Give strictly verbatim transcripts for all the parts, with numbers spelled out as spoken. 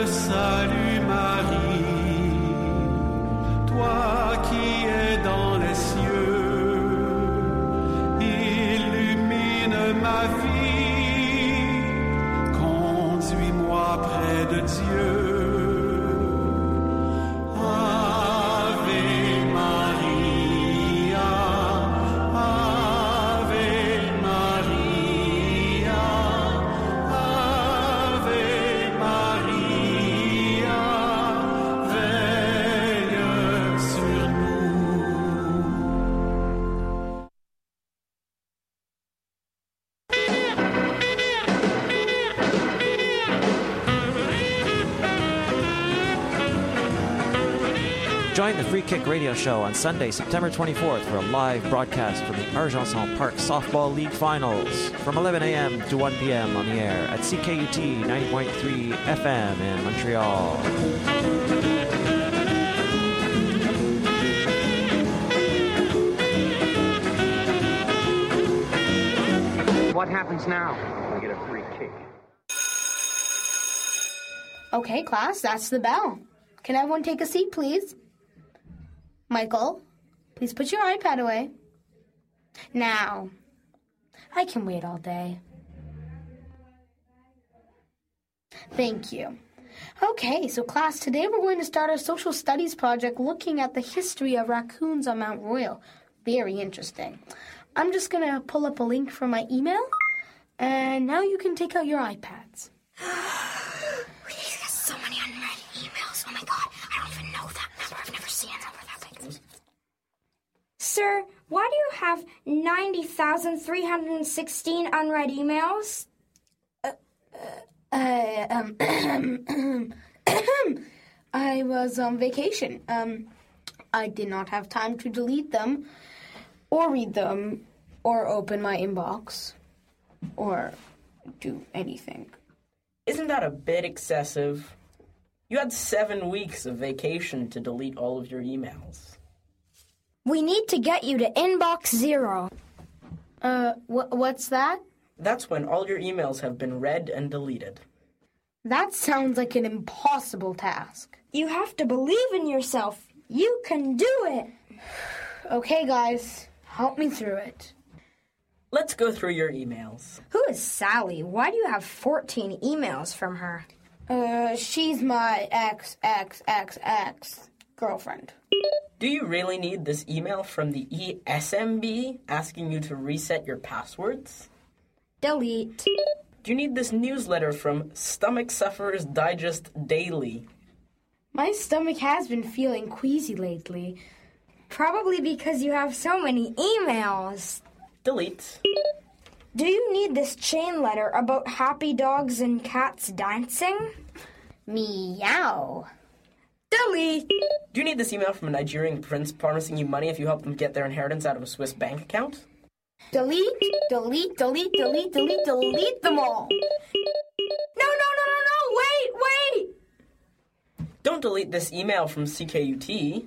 te salue Marie, toi qui es dans les cieux, illumine ma vie, conduis-moi près de Dieu. Join the Free Kick Radio Show on Sunday, September twenty-fourth for a live broadcast from the Argenson Park Softball League Finals from eleven a.m. to one p.m. on the air at C K U T ninety point three F M in Montreal. What happens now? We get a free kick. Okay, class, that's the bell. Can everyone take a seat, please? Michael, please put your iPad away. Now, I can wait all day. Thank you. Okay, so class, today we're going to start our social studies project looking at the history of raccoons on Mount Royal. Very interesting. I'm just going to pull up a link from my email, and now you can take out your iPads. We've got so many unread emails. Oh my god, I don't even know that number. I've never seen a number that big. Sir, why do you have ninety thousand three hundred sixteen unread emails? Uh, uh, um, I was on vacation. Um, I did not have time to delete them, or read them, or open my inbox, or do anything. Isn't that a bit excessive? You had seven weeks of vacation to delete all of your emails. We need to get you to inbox zero. Uh, wh- what's that? That's when all your emails have been read and deleted. That sounds like an impossible task. You have to believe in yourself. You can do it. Okay, guys, help me through it. Let's go through your emails. Who is Sally? Why do you have fourteen emails from her? Uh, she's my ex-ex-ex-ex girlfriend. Do you really need this email from the E S M B asking you to reset your passwords? Delete. Do you need this newsletter from Stomach Sufferers Digest Daily? My stomach has been feeling queasy lately. Probably because you have so many emails. Delete. Do you need this chain letter about happy dogs and cats dancing? Meow. Delete. Do you need this email from a Nigerian prince promising you money if you help them get their inheritance out of a Swiss bank account? Delete, delete, delete, delete, delete, delete them all. No, no, no, no, no, wait, wait. Don't delete this email from C K U T.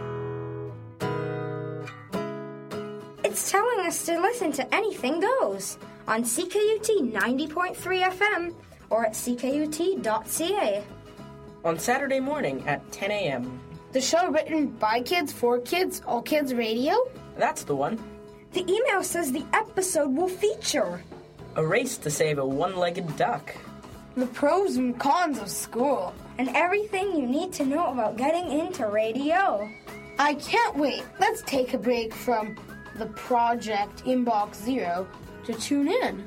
It's telling us to listen to Anything Goes on C K U T ninety point three F M or at c k u t dot c a. On Saturday morning at ten a.m. The show written by kids, for kids, all kids radio? That's the one. The email says the episode will feature a race to save a one-legged duck, the pros and cons of school, and everything you need to know about getting into radio. I can't wait. Let's take a break from the Project Inbox Zero to tune in.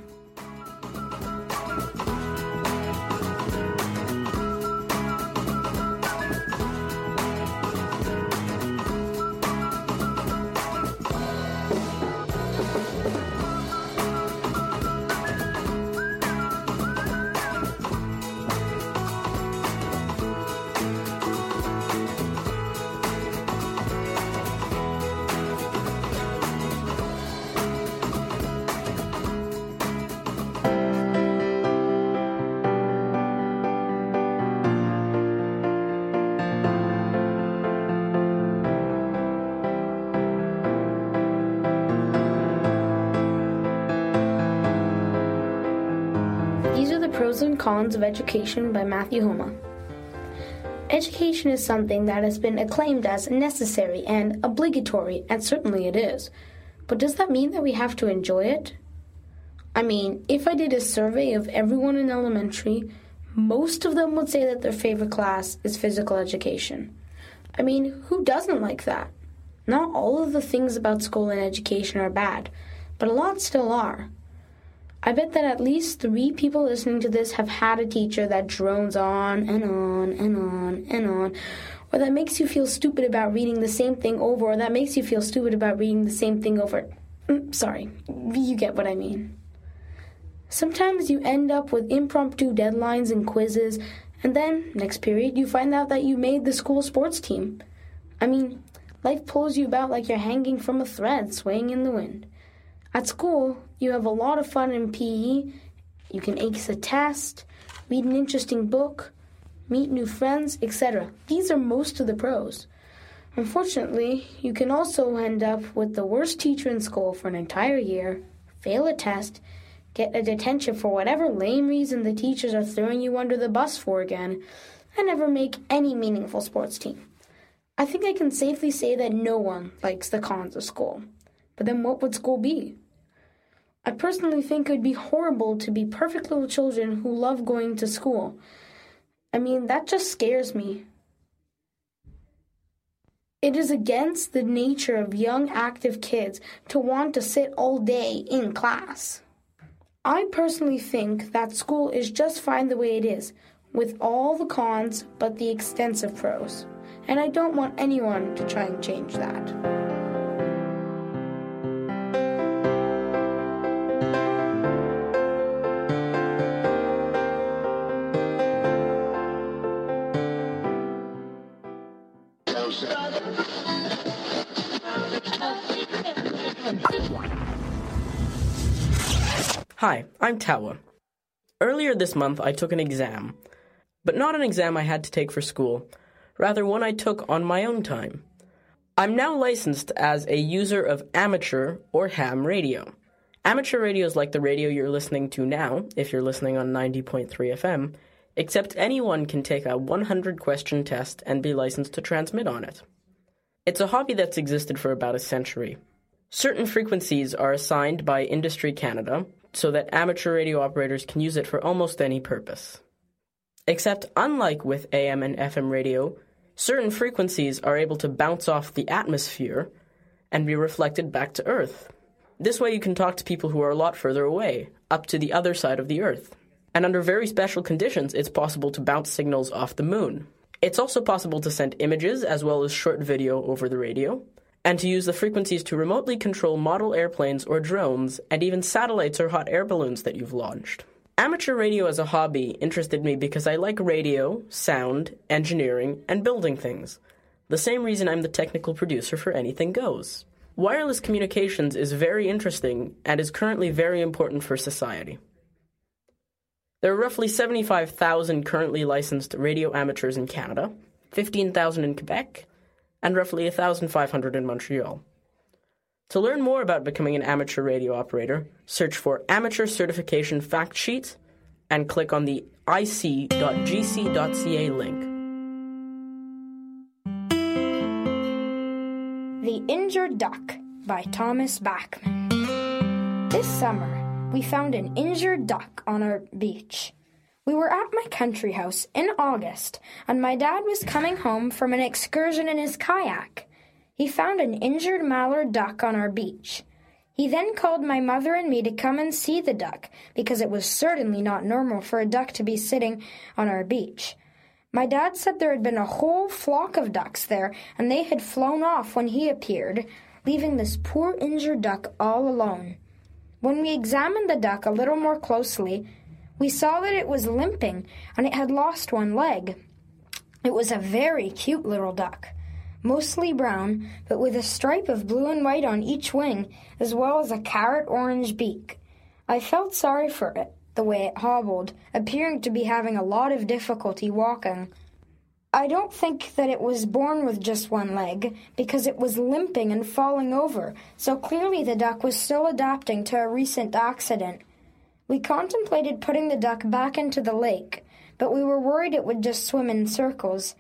Pros and Cons of Education by Matthew Homa. Education is something that has been acclaimed as necessary and obligatory, and certainly it is. But does that mean that we have to enjoy it? I mean, if I did a survey of everyone in elementary, most of them would say that their favorite class is physical education. I mean, who doesn't like that? Not all of the things about school and education are bad, but a lot still are. I bet that at least three people listening to this have had a teacher that drones on and on and on and on, or that makes you feel stupid about reading the same thing over, or that makes you feel stupid about reading the same thing over. Mm, sorry, you get what I mean. Sometimes you end up with impromptu deadlines and quizzes, and then, next period, you find out that you made the school sports team. I mean, life pulls you about like you're hanging from a thread swaying in the wind. At school, you have a lot of fun in P E. You can ace a test, read an interesting book, meet new friends, et cetera. These are most of the pros. Unfortunately, you can also end up with the worst teacher in school for an entire year, fail a test, get a detention for whatever lame reason the teachers are throwing you under the bus for again, and never make any meaningful sports team. I think I can safely say that no one likes the cons of school. But then what would school be? I personally think it would be horrible to be perfect little children who love going to school. I mean, that just scares me. It is against the nature of young, active kids to want to sit all day in class. I personally think that school is just fine the way it is, with all the cons but the extensive pros. And I don't want anyone to try and change that. Hi, I'm Tawa. Earlier this month, I took an exam, but not an exam I had to take for school, rather one I took on my own time. I'm now licensed as a user of amateur or ham radio. Amateur radio is like the radio you're listening to now, if you're listening on ninety point three F M, except anyone can take a one hundred question test and be licensed to transmit on it. It's a hobby that's existed for about a century. Certain frequencies are assigned by Industry Canada so that amateur radio operators can use it for almost any purpose. Except, unlike with A M and F M radio, certain frequencies are able to bounce off the atmosphere and be reflected back to Earth. This way you can talk to people who are a lot further away, up to the other side of the Earth. And under very special conditions, it's possible to bounce signals off the moon. It's also possible to send images as well as short video over the radio, and to use the frequencies to remotely control model airplanes or drones, and even satellites or hot air balloons that you've launched. Amateur radio as a hobby interested me because I like radio, sound, engineering, and building things. The same reason I'm the technical producer for Anything Goes. Wireless communications is very interesting and is currently very important for society. There are roughly seventy-five thousand currently licensed radio amateurs in Canada, fifteen thousand in Quebec, and roughly one thousand five hundred in Montreal. To learn more about becoming an amateur radio operator, search for Amateur Certification Fact Sheet and click on the I C dot G C dot C A link. The Injured Duck by Thomas Bachman. This summer, we found an injured duck on our beach. We were at my country house in August, and my dad was coming home from an excursion in his kayak. He found an injured mallard duck on our beach. He then called my mother and me to come and see the duck, because it was certainly not normal for a duck to be sitting on our beach. My dad said there had been a whole flock of ducks there, and they had flown off when he appeared, leaving this poor injured duck all alone. When we examined the duck a little more closely, we saw that it was limping, and it had lost one leg. It was a very cute little duck, mostly brown, but with a stripe of blue and white on each wing, as well as a carrot-orange beak. I felt sorry for it, the way it hobbled, appearing to be having a lot of difficulty walking. I don't think that it was born with just one leg, because it was limping and falling over, so clearly the duck was still adapting to a recent accident. We contemplated putting the duck back into the lake, but we were worried it would just swim in circles.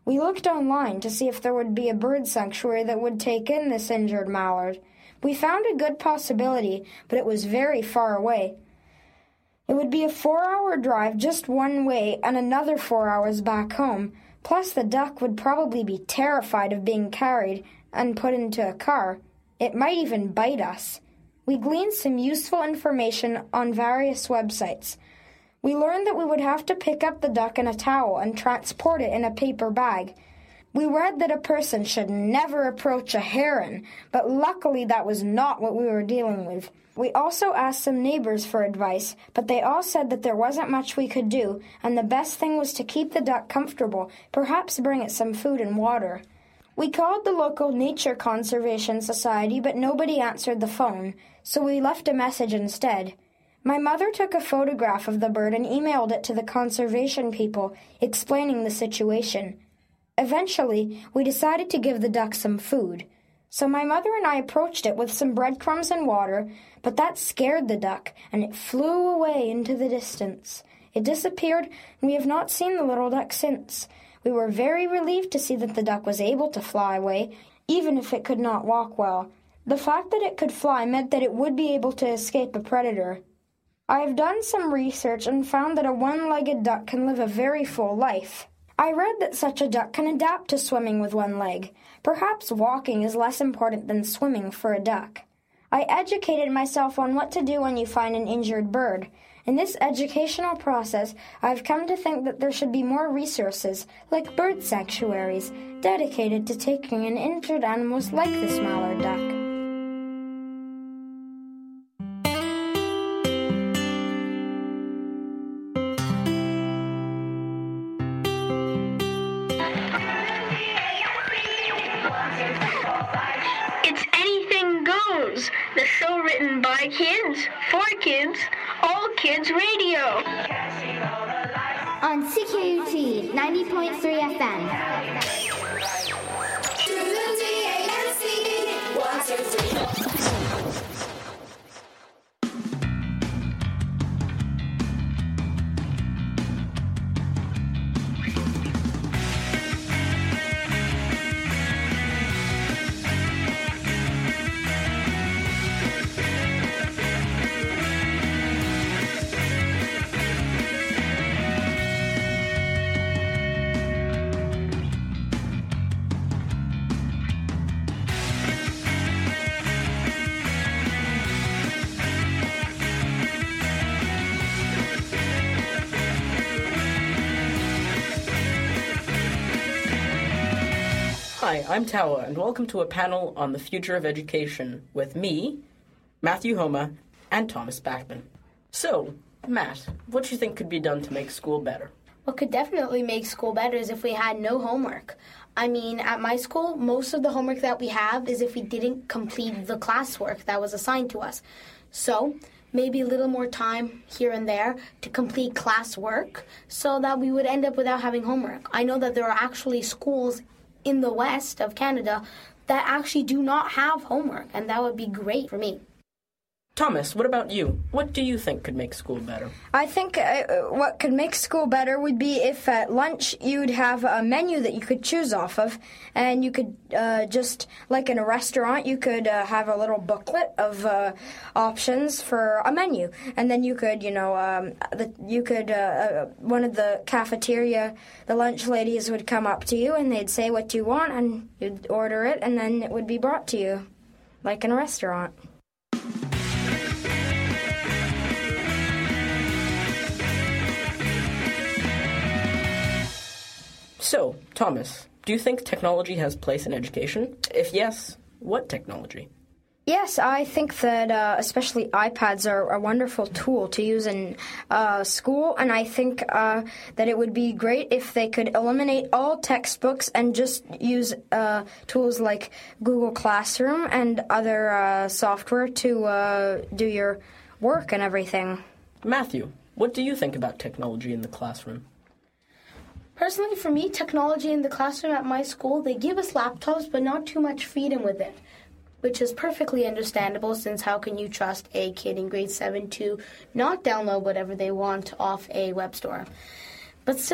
We looked online to see if there would be a bird sanctuary that would take in this injured mallard. We found a good possibility, but it was very far away. It would be a four-hour drive just one way and another four hours back home. Plus, the duck would probably be terrified of being carried and put into a car. It might even bite us. We gleaned some useful information on various websites. We learned that we would have to pick up the duck in a towel and transport it in a paper bag. We read that a person should never approach a heron, but luckily that was not what we were dealing with. We also asked some neighbors for advice, but they all said that there wasn't much we could do, and the best thing was to keep the duck comfortable, perhaps bring it some food and water. We called the local Nature Conservation Society, but nobody answered the phone, so we left a message instead. My mother took a photograph of the bird and emailed it to the conservation people, explaining the situation. Eventually, we decided to give the duck some food. So my mother and I approached it with some breadcrumbs and water, but that scared the duck, and it flew away into the distance. It disappeared, and we have not seen the little duck since. We were very relieved to see that the duck was able to fly away, even if it could not walk well. The fact that it could fly meant that it would be able to escape a predator. I have done some research and found that a one-legged duck can live a very full life. I read that such a duck can adapt to swimming with one leg. Perhaps walking is less important than swimming for a duck. I educated myself on what to do when you find an injured bird. In this educational process, I've come to think that there should be more resources, like bird sanctuaries, dedicated to taking in injured animals like this mallard duck. The show written by kids, for kids, all kids radio. On C K U T ninety point three F M. Hi, I'm Tawa, and welcome to a panel on the future of education with me, Matthew Homa, and Thomas Backman. So, Matt, what do you think could be done to make school better? What could definitely make school better is if we had no homework. I mean, at my school, most of the homework that we have is if we didn't complete the classwork that was assigned to us. So, maybe a little more time here and there to complete classwork so that we would end up without having homework. I know that there are actually schools in the west of Canada that actually do not have homework, and that would be great for me. Thomas, what about you? What do you think could make school better? I think uh, what could make school better would be if at lunch you'd have a menu that you could choose off of, and you could uh, just, like in a restaurant, you could uh, have a little booklet of uh, options for a menu, and then you could, you know, um, the, you could, uh, uh, one of the cafeteria, the lunch ladies would come up to you, and they'd say what you want, and you'd order it, and then it would be brought to you, like in a restaurant. So, Thomas, do you think technology has place in education? If yes, what technology? Yes, I think that uh, especially iPads are a wonderful tool to use in uh, school, and I think uh, that it would be great if they could eliminate all textbooks and just use uh, tools like Google Classroom and other uh, software to uh, do your work and everything. Matthew, what do you think about technology in the classroom? Personally, for me, technology in the classroom at my school, they give us laptops, but not too much freedom with it, which is perfectly understandable, since how can you trust a kid in grade seven to not download whatever they want off a web store? But still,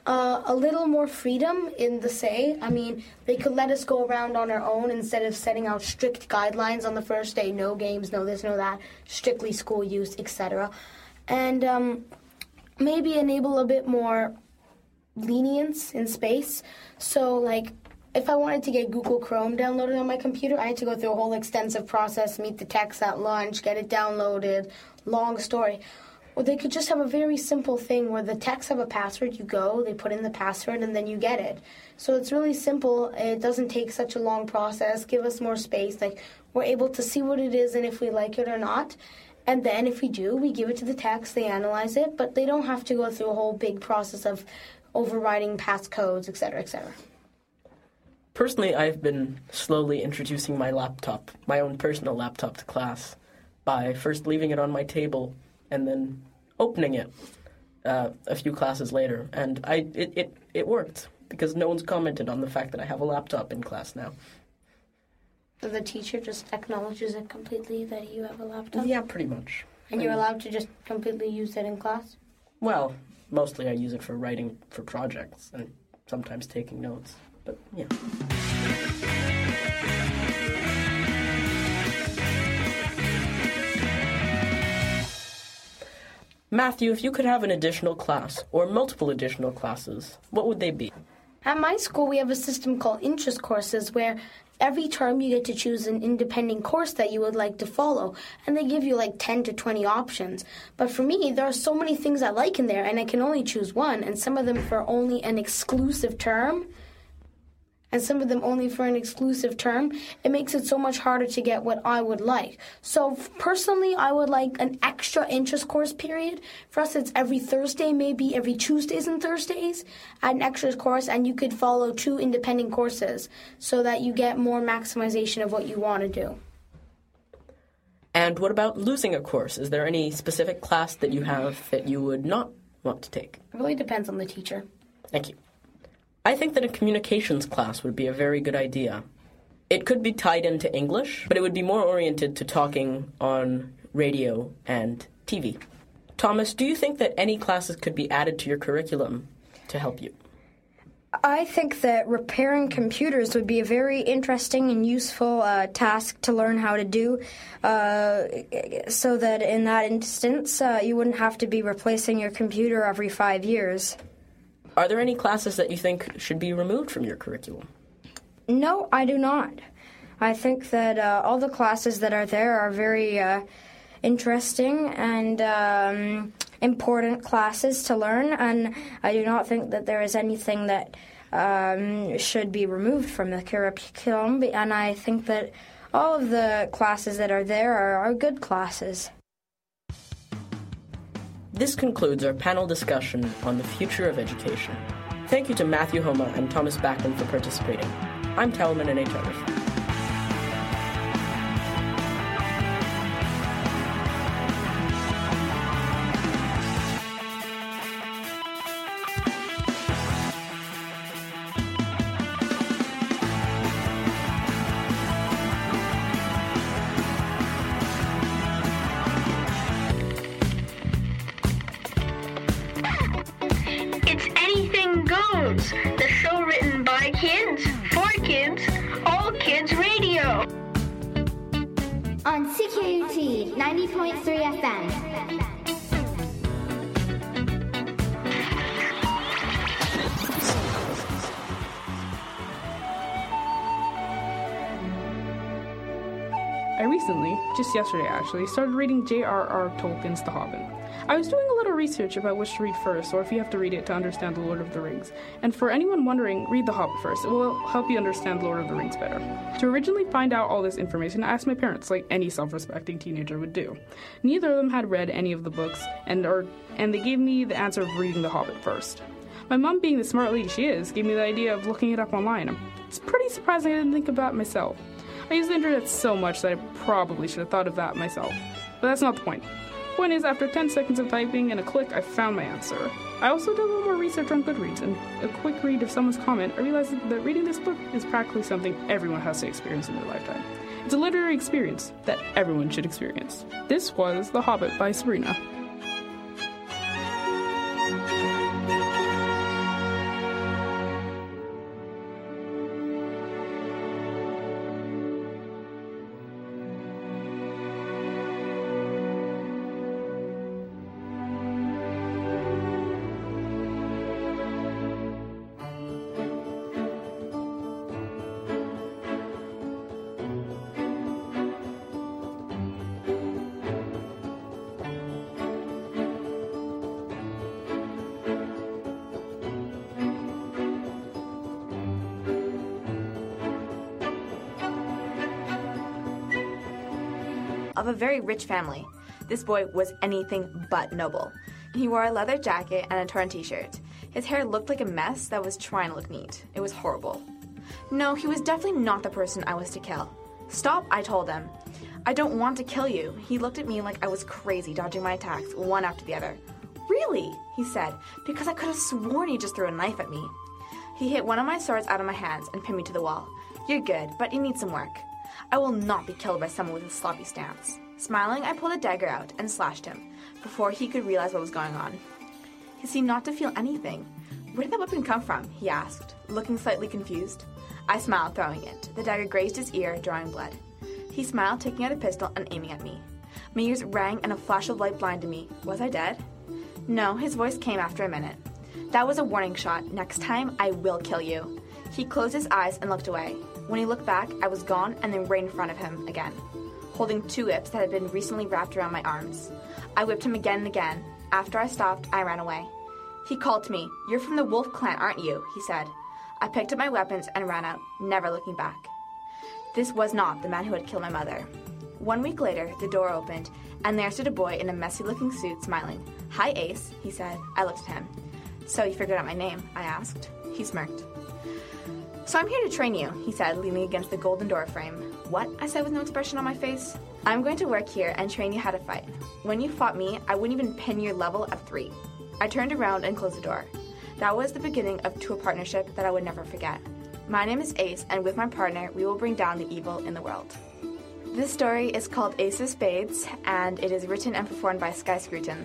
Uh, a little more freedom in the say. I mean, they could let us go around on our own instead of setting out strict guidelines on the first day. No games, no this, no that, strictly school use, et cetera. And um, maybe enable a bit more lenience in space. So, like, if I wanted to get Google Chrome downloaded on my computer, I had to go through a whole extensive process, meet the techs at lunch, get it downloaded, long story. Or they could just have a very simple thing where the techs have a password, you go, they put in the password, and then you get it. So it's really simple. It doesn't take such a long process. Give us more space. Like, we're able to see what it is and if we like it or not. And then if we do, we give it to the techs, they analyze it, but they don't have to go through a whole big process of overriding passcodes, et cetera, et cetera. Personally, I've been slowly introducing my laptop, my own personal laptop, to class by first leaving it on my table and then opening it uh, a few classes later. And I it, it, it worked because no one's commented on the fact that I have a laptop in class now. So the teacher just acknowledges it completely that you have a laptop? Yeah, pretty much. And you're allowed to just completely use it in class? Well, mostly I use it for writing for projects and sometimes taking notes. But, yeah. Matthew, if you could have an additional class, or multiple additional classes, what would they be? At my school, we have a system called interest courses where every term you get to choose an independent course that you would like to follow, and they give you like ten to twenty options. But for me, there are so many things I like in there, and I can only choose one, and some of them for only an exclusive term, and some of them only for an exclusive term. It makes it so much harder to get what I would like. So personally, I would like an extra interest course period. For us, it's every Thursday, maybe every Tuesdays and Thursdays, add an extra course, and you could follow two independent courses so that you get more maximization of what you want to do. And what about losing a course? Is there any specific class that you have that you would not want to take? It really depends on the teacher. Thank you. I think that a communications class would be a very good idea. It could be tied into English, but it would be more oriented to talking on radio and T V. Thomas, do you think that any classes could be added to your curriculum to help you? I think that repairing computers would be a very interesting and useful uh, task to learn how to do, uh, so that in that instance, uh, you wouldn't have to be replacing your computer every five years. Are there any classes that you think should be removed from your curriculum? No, I do not. I think that uh, all the classes that are there are very uh, interesting and um, important classes to learn, and I do not think that there is anything that um, should be removed from the curriculum, and I think that all of the classes that are there are, are good classes. This concludes our panel discussion on the future of education. Thank you to Matthew Homa and Thomas Backlund for participating. I'm Talman and H R. It's Anything Goes, the show written by kids, for kids, all kids radio. On C K U T ninety point three F M. I recently, just yesterday actually, started reading J R R Tolkien's The Hobbit. I was doing a little research about which to read first, or if you have to read it to understand The Lord of the Rings. And for anyone wondering, read The Hobbit first. It will help you understand Lord of the Rings better. To originally find out all this information, I asked my parents, like any self-respecting teenager would do. Neither of them had read any of the books, and or and they gave me the answer of reading The Hobbit first. My mom, being the smart lady she is, gave me the idea of looking it up online. It's pretty surprising I didn't think about it myself. I use the internet so much that I probably should have thought of that myself. But that's not the point. The point is, after ten seconds of typing and a click, I found my answer. I also did a little more research on Goodreads, and a quick read of someone's comment, I realized that reading this book is practically something everyone has to experience in their lifetime. It's a literary experience that everyone should experience. This was The Hobbit by Sabrina. of a very rich family. This boy was anything but noble. He wore a leather jacket and a torn t-shirt. His hair looked like a mess that was trying to look neat. It was horrible. No, he was definitely not the person I was to kill. Stop, I told him. I don't want to kill you. He looked at me like I was crazy, dodging my attacks, one after the other. Really? He said, because I could have sworn he just threw a knife at me. He hit one of my swords out of my hands and pinned me to the wall. You're good, but you need some work. I will not be killed by someone with a sloppy stance. Smiling, I pulled a dagger out and slashed him, before he could realize what was going on. He seemed not to feel anything. Where did that weapon come from? He asked, looking slightly confused. I smiled, throwing it. The dagger grazed his ear, drawing blood. He smiled, taking out a pistol and aiming at me. My ears rang and a flash of light blinded me. Was I dead? No, his voice came after a minute. That was a warning shot. Next time, I will kill you. He closed his eyes and looked away. When he looked back, I was gone and then right in front of him again, holding two whips that had been recently wrapped around my arms. I whipped him again and again. After I stopped, I ran away. He called to me. You're from the Wolf Clan, aren't you? He said. I picked up my weapons and ran out, never looking back. This was not the man who had killed my mother. One week later, the door opened, and there stood a boy in a messy-looking suit, smiling. Hi, Ace, he said. I looked at him. So you figured out my name? I asked. He smirked. So I'm here to train you, he said, leaning against the golden door frame. What? I said with no expression on my face. I'm going to work here and train you how to fight. When you fought me, I wouldn't even pin your level of three. I turned around and closed the door. That was the beginning of to a partnership that I would never forget. My name is Ace, and with my partner, we will bring down the evil in the world. This story is called Ace of Spades, and it is written and performed by Sky Scruton.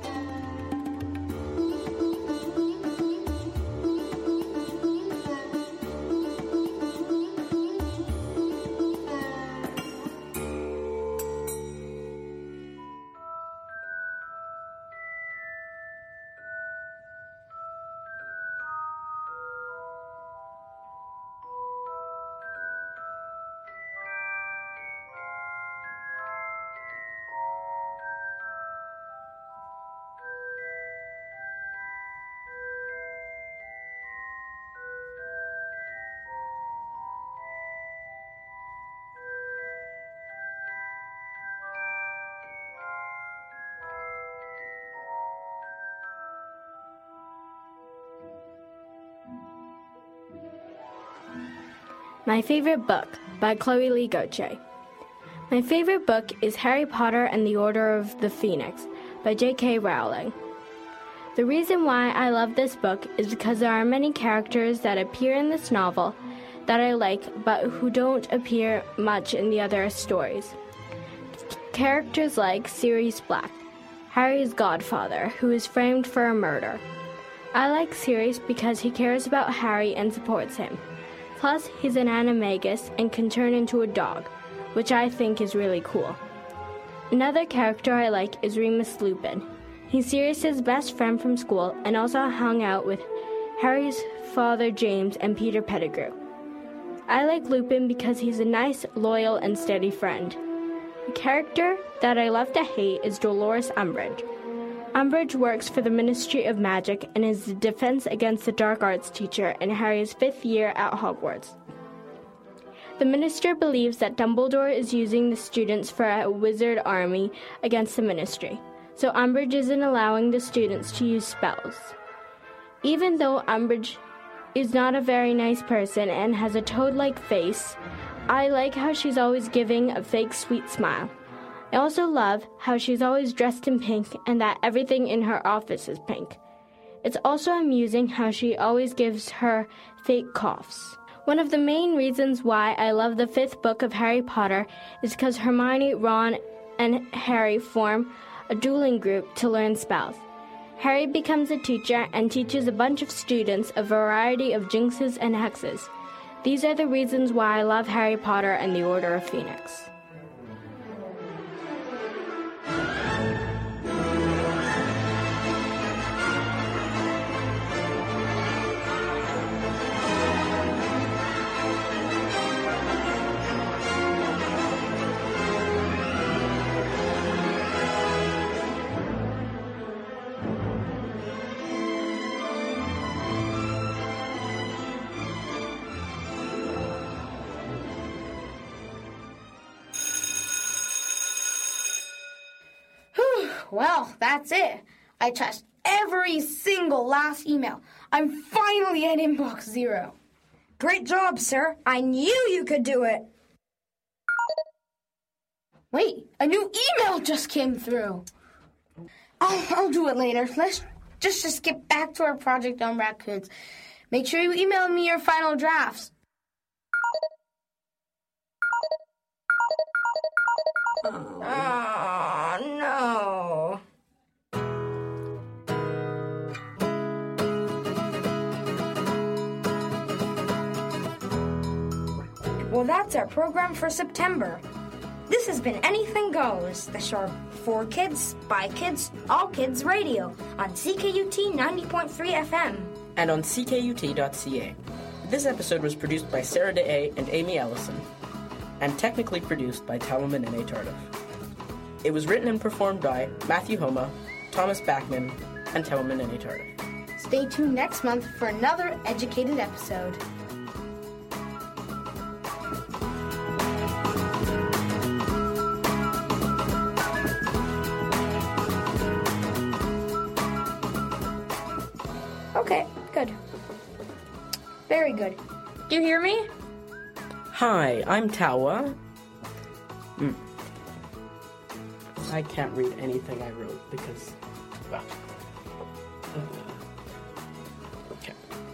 My Favorite Book by Chloe Lee Gautier. My favorite book is Harry Potter and the Order of the Phoenix by J K Rowling. The reason why I love this book is because there are many characters that appear in this novel that I like but who don't appear much in the other stories. Characters like Sirius Black, Harry's godfather, who is framed for a murder. I like Sirius because he cares about Harry and supports him. Plus, he's an animagus and can turn into a dog, which I think is really cool. Another character I like is Remus Lupin. He's Sirius's best friend from school and also hung out with Harry's father James and Peter Pettigrew. I like Lupin because he's a nice, loyal, and steady friend. The character that I love to hate is Dolores Umbridge. Umbridge works for the Ministry of Magic and is the defense against the dark arts teacher in Harry's fifth year at Hogwarts. The minister believes that Dumbledore is using the students for a wizard army against the ministry, so Umbridge isn't allowing the students to use spells. Even though Umbridge is not a very nice person and has a toad-like face, I like how she's always giving a fake sweet smile. I also love how she's always dressed in pink and that everything in her office is pink. It's also amusing how she always gives her fake coughs. One of the main reasons why I love the fifth book of Harry Potter is because Hermione, Ron, and Harry form a dueling group to learn spells. Harry becomes a teacher and teaches a bunch of students a variety of jinxes and hexes. These are the reasons why I love Harry Potter and the Order of Phoenix. Well, that's it. I trashed every single last email. I'm finally at inbox zero. Great job, sir. I knew you could do it. Wait, a new email just came through. I'll, I'll do it later. Let's just, just get back to our project on raccoons. Make sure you email me your final drafts. Oh, no. Well, that's our program for September. This has been Anything Goes, the show for kids, by kids, all kids radio on C K U T ninety point three F M. And on C K U T dot C A. This episode was produced by Sarah DeA and Amy Ellison, and technically produced by Talman and A. Tardif. It was written and performed by Matthew Homa, Thomas Backman, and Talman and A. Tardif. Stay tuned next month for another educated episode. Okay, good. Very good. Do you hear me? Hi, I'm Tawa. Mm. I can't read anything I wrote because, well, uh, okay.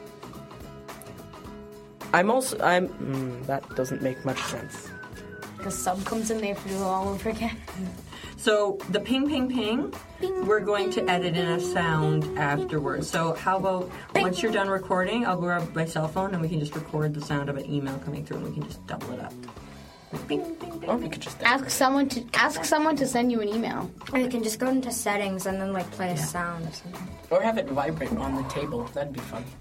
I'm also, I'm, mm, that doesn't make much sense. The sub comes in there for you all over again. So the ping, ping, ping, Bing, we're going bing, to edit in a bing, sound bing, afterwards. So how about bing. once you're done recording, I'll grab my cell phone and we can just record the sound of an email coming through and we can just double it up. Bing, bing, bing, Or we could just Ask someone to ask someone to send you an email. Or you can just go into settings and then like play a Yeah. sound or something. or have it vibrate on the table. That'd be fun.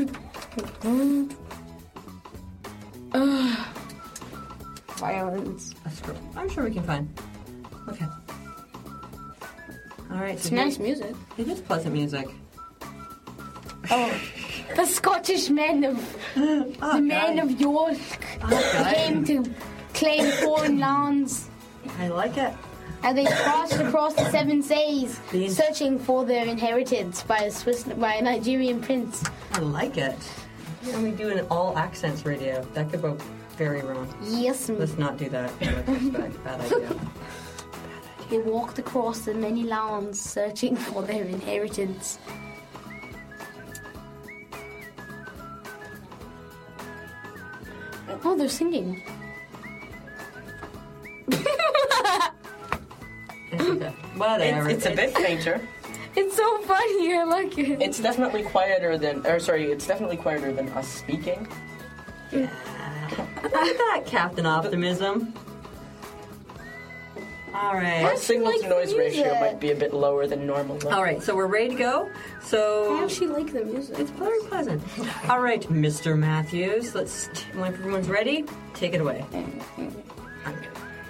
Violence. A scroll. I'm sure we can find. Okay. All right. It's nice music. It is pleasant music. Oh, the Scottish men of the men of York came to claim foreign lands, I like it. and they crossed across the seven seas, These- searching for their inheritance by a Swiss, by a Nigerian prince. I like it. And we do an all accents radio. That could go very wrong. Yes, Let's not do that in retrospect. Bad idea. they walked across the many lands, searching for their inheritance. Oh, they're singing. Whatever. It's, it's a bit fainter. It's so funny. I like it. It's definitely quieter than, or sorry, it's definitely quieter than us speaking. Look at that, Captain Optimism. All right. Our signal like to noise the ratio music. might be a bit lower than normal. Though. All right, so we're ready to go. I So actually like the music. it's very pleasant. All right, Mister Matthews, let's. When everyone's ready, take it away. I'm good.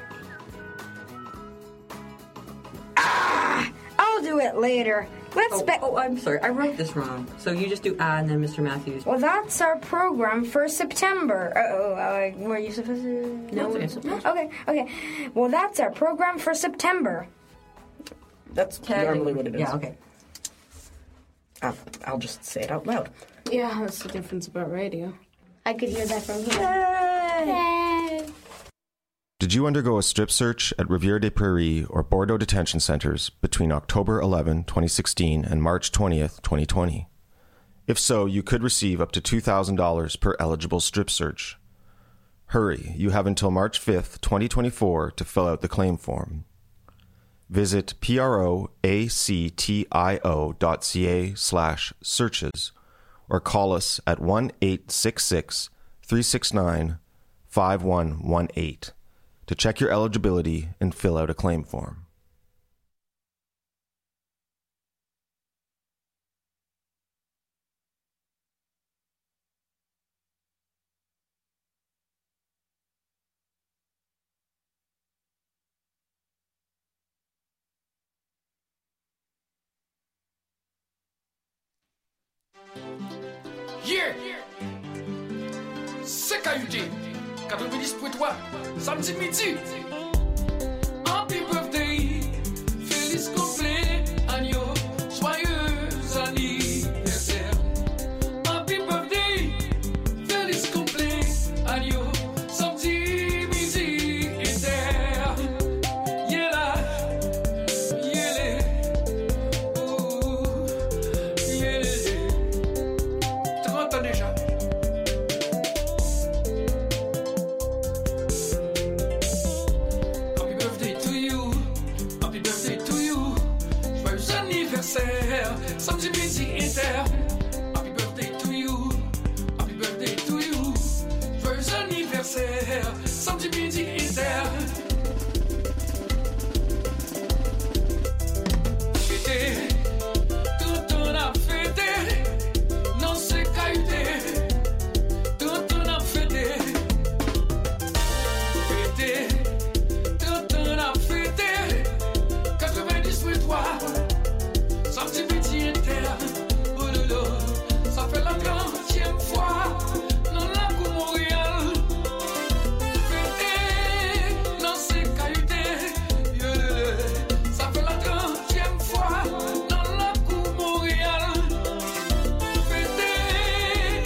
I'll do it later. Let's Oh, be- oh, I'm sorry, I wrote this wrong. So you just do ah and then Mister Matthews. Well, that's our program for September. Uh-oh, uh, were you supposed to? No, No, it's okay. Okay, okay. Well, that's our program for September. That's normally what it is. Yeah, okay. I'll, I'll just say it out loud. Yeah, that's the difference about radio. I could hear that from here. Yay! Did you undergo a strip search at Riviere des Prairies or Bordeaux detention centers between October eleventh, twenty sixteen and March twentieth, twenty twenty? If so, you could receive up to two thousand dollars per eligible strip search. Hurry, you have until March fifth, twenty twenty-four to fill out the claim form. Visit proactio dot ca slash searches or call us at one eight six six, three six nine, five one one eight to check your eligibility and fill out a claim form. Yeah! C K U T quatre-vingt-dix point trois, samedi midi. Happy birthday, Félix Complet. déjà. Happy birthday to you, happy birthday to you. Joyeux anniversaire, samedi midi inter.